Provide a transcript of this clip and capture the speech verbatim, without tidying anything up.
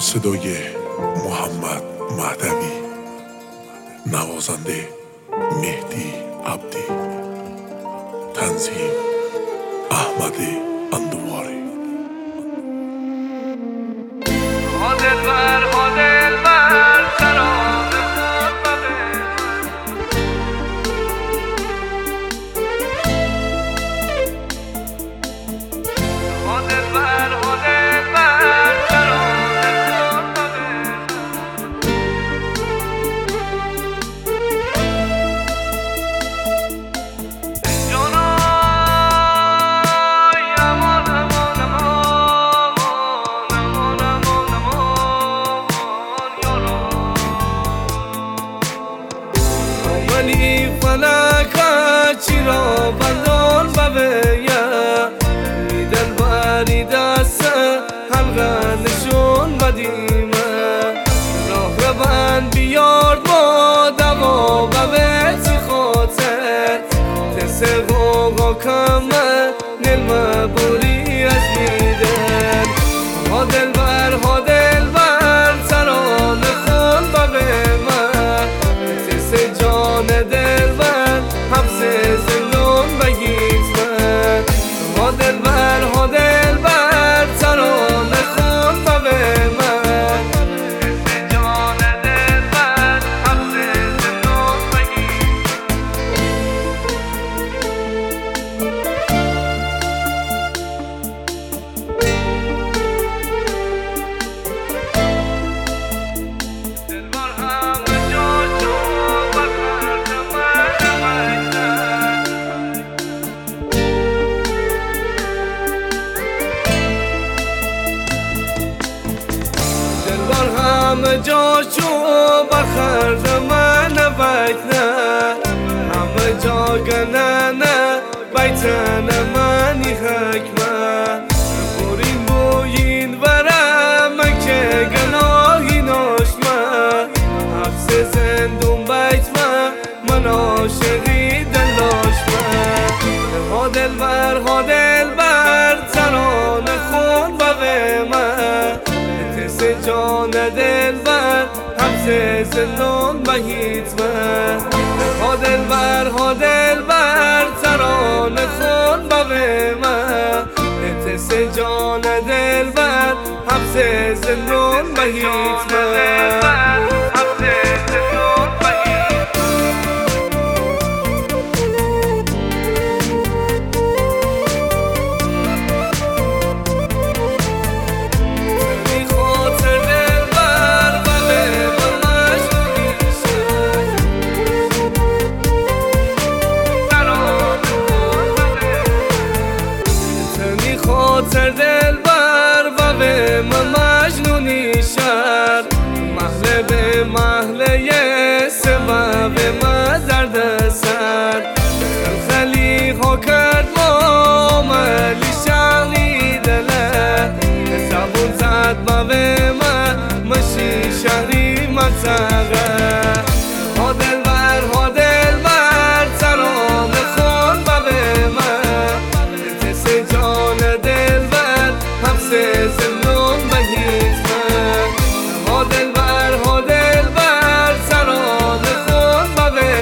صدای محمد مهدوی، نوازنده مهدی عبدی، تنظیم احمد اندواری. ولی فلکا چرا بندان ببیا دل باری دست حلقه نشون بدیمه راه بند بیارد ما دوا ببیت خاطر تسه غوغا کمه نلمه بوری از میدن ها دل بر ها دل بر تران خون ببیمه تسه جان دل بر حبس زندان بگیت من ها دل بر ها دل بر تران خون ببیمه تسه جان دل بر حبس زندان بگیت همه جاشو بخرد من بیتنه همه جا گننه بیتن منی حکمه بورین بوین ورم که گناهی ناشمه حبس زندون بیتمه من عاشقی دلاشمه ها دل بر ها دل بر تران خون ببیمه تسه جان دل بر حبس زندان بهیت من ها دل بر ها دل بر تران خون ببیمه تسه جان دل بر حبس زندان بهیت من خاطر دل بر و به مجنونی شر محله به محله سبب ما درد سر خلی ها کرد معاملی شهری دله زبون زد با به ما مشی شهری منطقه